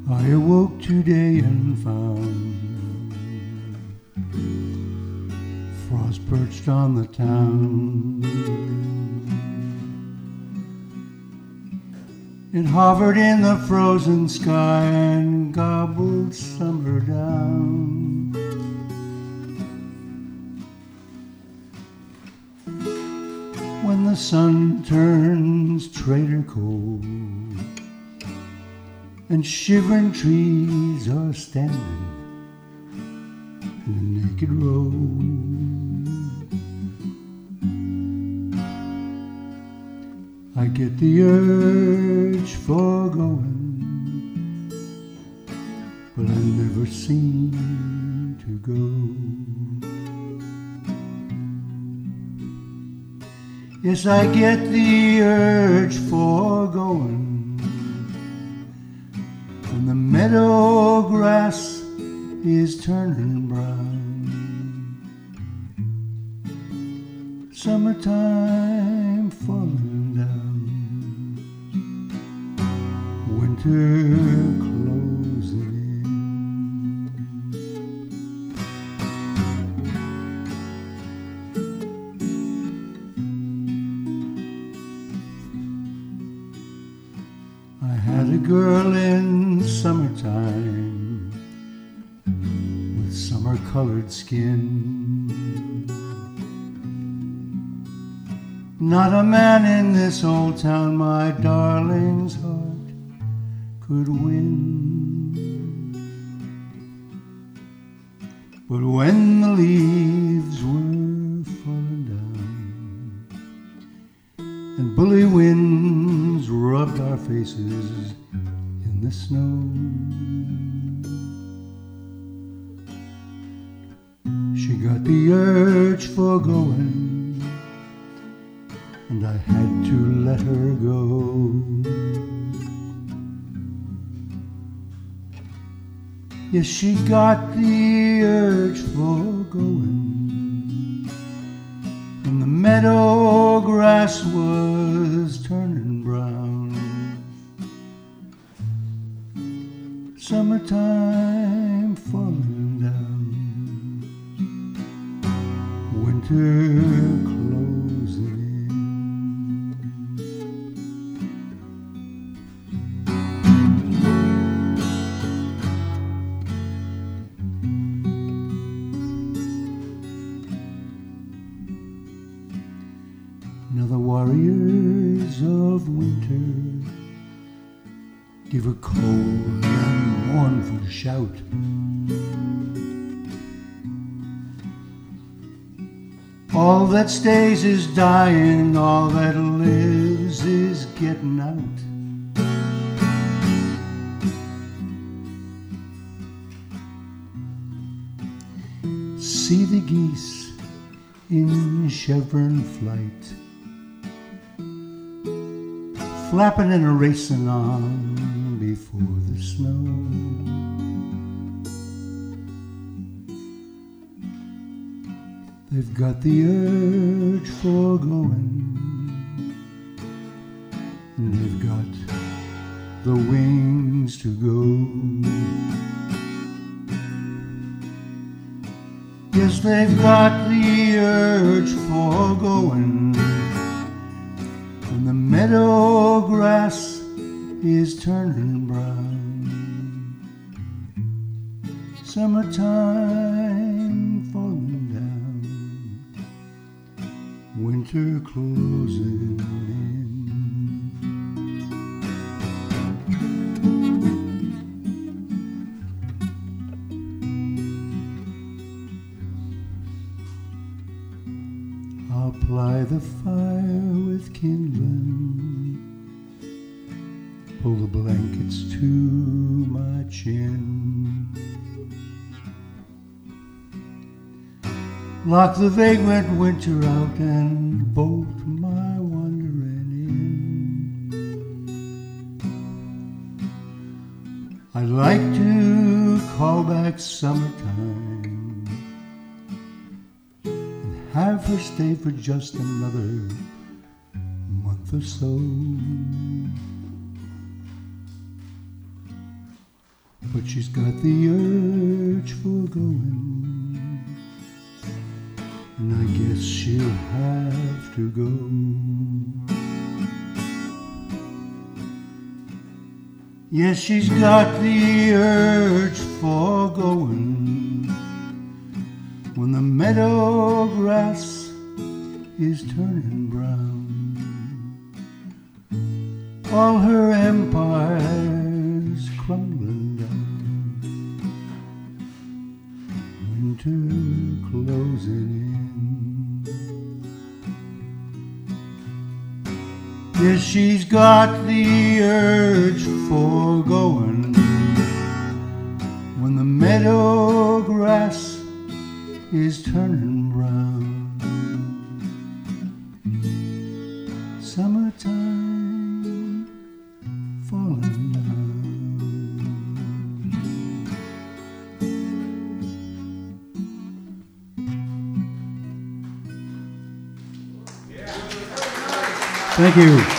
I awoke today and found frost perched on the town. It hovered in the frozen sky and gobbled summer down. When the sun turns traitor cold and shivering trees are standing in the naked road, I get the urge for going, but I never seem to go. Yes, I get the urge for going when the meadow grass is turning brown. Summertime falling down, winter closing in. I had a girl in summertime with summer-colored skin. Not a man in this old town my darling's heart could win. But when the leaves were falling down and bully winds rubbed our faces in the snow, she got the urge for going, and I had to let her go. Yes, she got the urge for going, and the meadow grass was turning brown. Summertime falling down, winter closing in. Now the warriors of winter give a cold and mournful shout. All that stays is dying, all that lives is getting out. See the geese in chevron flight, flapping and racing on before the snow. They've got the urge for going, and they've got the wings to go. Yes, they've got the urge for going, and the meadow grass is turning brown. Summertime falling down, winter closing in. I'll ply the fire with kindling, pull the blankets to my chin, lock the vagrant winter out and bolt my wandering in. I'd like to call back summertime and have her stay for just another month or so. but she's got the urge for going, and I guess she'll have to go. Yes, she's got the urge for going when the meadow grass is turning brown. All her empire's crumbling down, winter closing in. Yes, she's got the urge for going when the meadow grass is turning brown. Summertime falling down. Thank you.